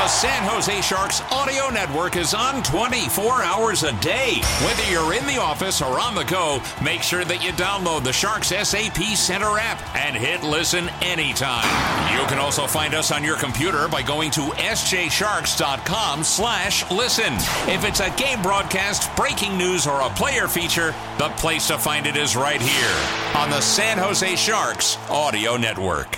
The San Jose Sharks audio network is on 24 hours a day. Whether you're in the office or on the go, make sure that you download the Sharks SAP Center app and hit listen anytime. You can also find us on your computer by going to sjsharks.com/listen. If it's a game broadcast, breaking news, or a player feature, the place to find it is right here on the San Jose Sharks audio network.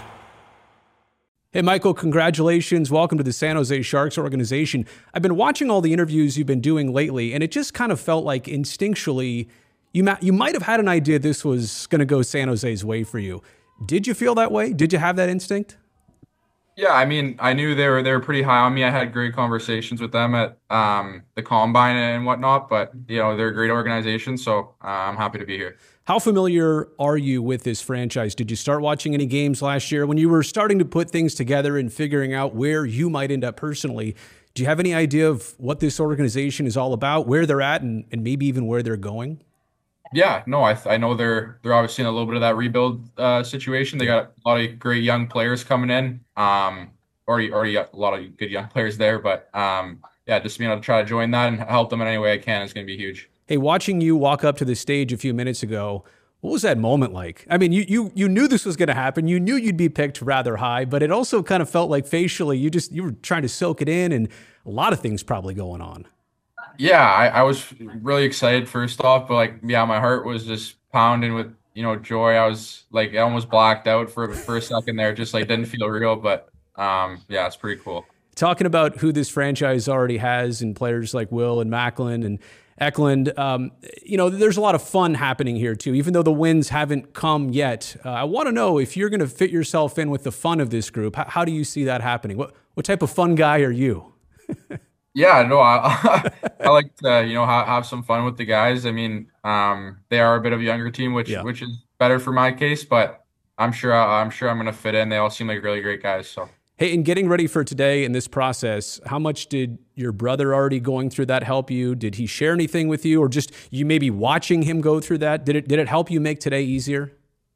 Hey, Michael, congratulations. Welcome to the San Jose Sharks organization. I've been watching all the interviews you've been doing lately, and it just kind of felt like instinctually you might have had an idea this was going to go San Jose's way for you. Did you feel that way? Did you have that instinct? Yeah, I mean, I knew they were pretty high on me. I had great conversations with them at the Combine and whatnot, but, they're a great organization, so I'm happy to be here. How familiar are you with this franchise? Did you start watching any games last year when you were starting to put things together and figuring out where you might end up personally? Do you have any idea of what this organization is all about, where they're at, and maybe even where they're going? Yeah, no, I know they're obviously in a little bit of that rebuild situation. They got a lot of great young players coming in. Already got a lot of good young players there, but just being able to try to join that and help them in any way I can is going to be huge. Hey, watching you walk up to the stage a few minutes ago, what was that moment like? I mean, you knew this was going to happen. You knew you'd be picked rather high, but it also kind of felt like facially you were trying to soak it in, and a lot of things probably going on. Yeah, I was really excited first off, but my heart was just pounding with joy. I was I almost blacked out for a second there, just didn't feel real, but it's pretty cool. Talking about who this franchise already has and players like Will and Macklin and Eklund, there's a lot of fun happening here too, even though the wins haven't come yet. I want to know if you're going to fit yourself in with the fun of this group. How do you see that happening? What type of fun guy are you? Yeah, no, I like to have some fun with the guys. I mean, they are a bit of a younger team, which is better for my case, but I'm sure I'm going to fit in. They all seem like really great guys. So. Hey, in getting ready for today in this process, how much did your brother already going through that help you? Did he share anything with you, or just you maybe watching him go through that? Did it help you make today easier?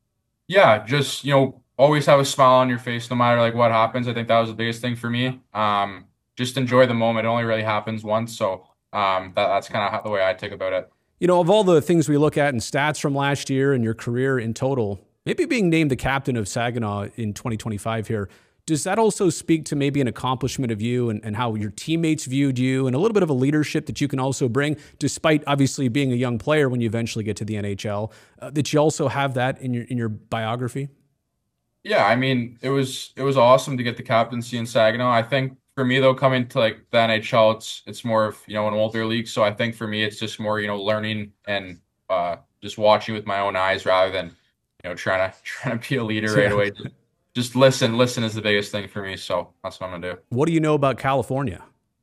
Yeah, just always have a smile on your face no matter what happens. I think that was the biggest thing for me. Just enjoy the moment. It only really happens once, so that's kind of the way I think about it. Of all the things we look at in stats from last year and your career in total, maybe being named the captain of Saginaw in 2025 here, does that also speak to maybe an accomplishment of you and how your teammates viewed you and a little bit of a leadership that you can also bring, despite obviously being a young player when you eventually get to the NHL, that you also have that in your biography? Yeah, I mean, it was awesome to get the captaincy in Saginaw. I think for me though, coming to the NHL, it's more of an older league. So I think for me, it's just more learning and just watching with my own eyes rather than trying to be a leader right away. Just listen is the biggest thing for me. So that's what I'm going to do. What do you know about California?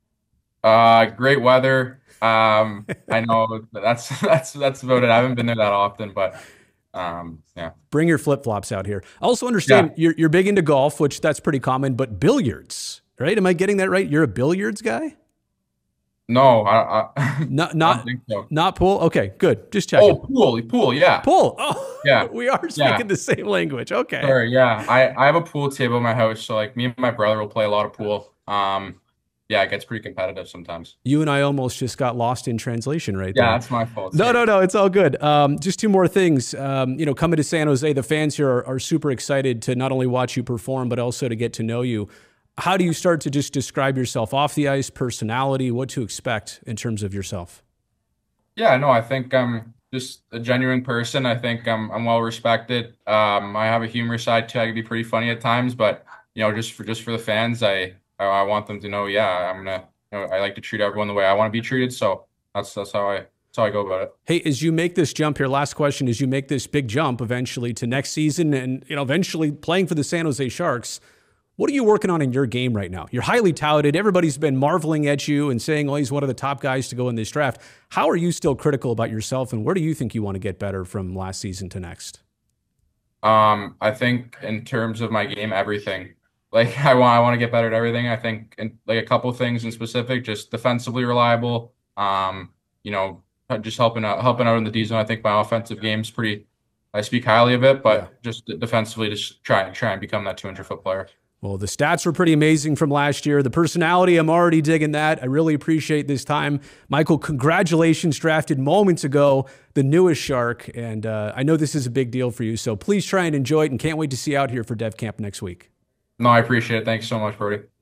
Great weather. I know that's about it. I haven't been there that often, but yeah. Bring your flip-flops out here. I also understand you're big into golf, which that's pretty common, but billiards, right? Am I getting that right? You're a billiards guy? No, I don't think so. Not pool? Okay, good. Just checking. Oh, pool, yeah. Pool. Oh, yeah. We are speaking the same language. Okay. Sorry, yeah. I have a pool table in my house, so me and my brother will play a lot of pool. It gets pretty competitive sometimes. You and I almost just got lost in translation right there. Yeah, that's my fault. No, it's all good. Just two more things. Coming to San Jose, the fans here are super excited to not only watch you perform, but also to get to know you. How do you start to just describe yourself off the ice, personality, what to expect in terms of yourself? Yeah, no, I think I'm just a genuine person. I think I'm well respected. I have a humor side too. I can be pretty funny at times, but just for the fans, I want them to know, I like to treat everyone the way I want to be treated. So that's how I go about it. Hey, as you make this jump here, last question, as you make this big jump eventually to next season and eventually playing for the San Jose Sharks, what are you working on in your game right now? You're highly touted. Everybody's been marveling at you and saying, he's one of the top guys to go in this draft. How are you still critical about yourself, and where do you think you want to get better from last season to next? I think in terms of my game, everything. I want to get better at everything. I think in, a couple of things in specific, just defensively reliable. Just helping out in the D zone. I think my offensive game's I speak highly of it, but just defensively, just try and become that 200-foot player. Well, the stats were pretty amazing from last year. The personality, I'm already digging that. I really appreciate this time. Michael, congratulations, drafted moments ago, the newest Shark. And I know this is a big deal for you, so please try and enjoy it, and can't wait to see you out here for Dev Camp next week. No, I appreciate it. Thanks so much, Brody.